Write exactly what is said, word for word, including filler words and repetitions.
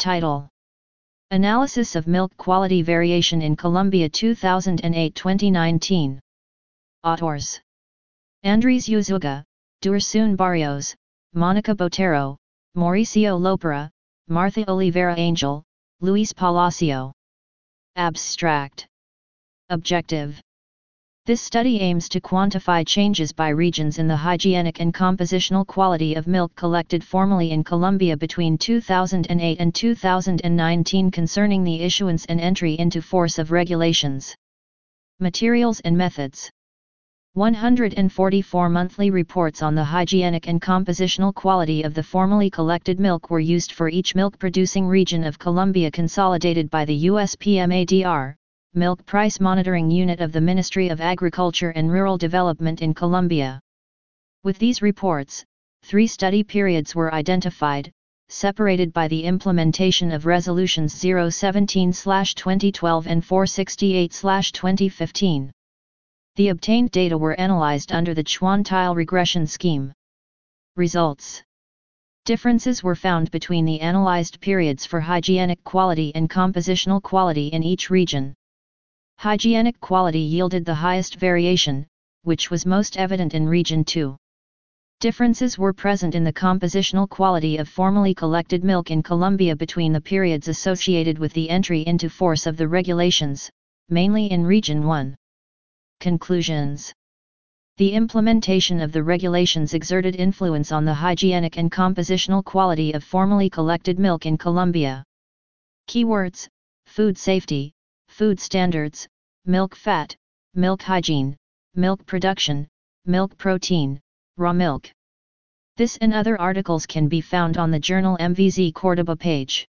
Title: Analysis of Milk Quality Variation in Colombia two thousand eight to twenty nineteen. Authors: Andres Uzuga, Dursun Barrios, Monica Botero, Mauricio Lopera, Martha Oliveira Angel, Luis Palacio. Abstract. Objective: this study aims to quantify changes by regions in the hygienic and compositional quality of milk collected formally in Colombia between two thousand eight and two thousand nineteen concerning the issuance and entry into force of regulations. Materials and methods. one hundred forty-four monthly reports on the hygienic and compositional quality of the formally collected milk were used for each milk-producing region of Colombia consolidated by the U S P M A D R, Milk Price Monitoring Unit of the Ministry of Agriculture and Rural Development in Colombia. With these reports, three study periods were identified, separated by the implementation of Resolutions zero seventeen dash twenty twelve and four sixty-eight dash twenty fifteen. The obtained data were analyzed under the Chuantile regression scheme. Results: differences were found between the analyzed periods for hygienic quality and compositional quality in each region. Hygienic quality yielded the highest variation, which was most evident in Region two. Differences were present in the compositional quality of formally collected milk in Colombia between the periods associated with the entry into force of the regulations, mainly in Region one. Conclusions: the implementation of the regulations exerted influence on the hygienic and compositional quality of formally collected milk in Colombia. Keywords: food safety, food standards, milk fat, milk hygiene, milk production, milk protein, raw milk. This and other articles can be found on the Journal M V Z Córdoba page.